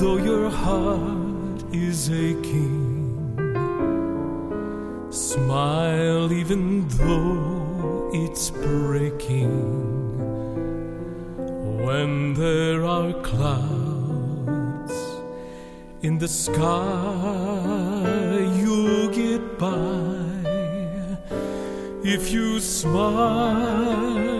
though your heart is aching. Smile even though it's breaking. When there are clouds in the sky, you'll get by if you smile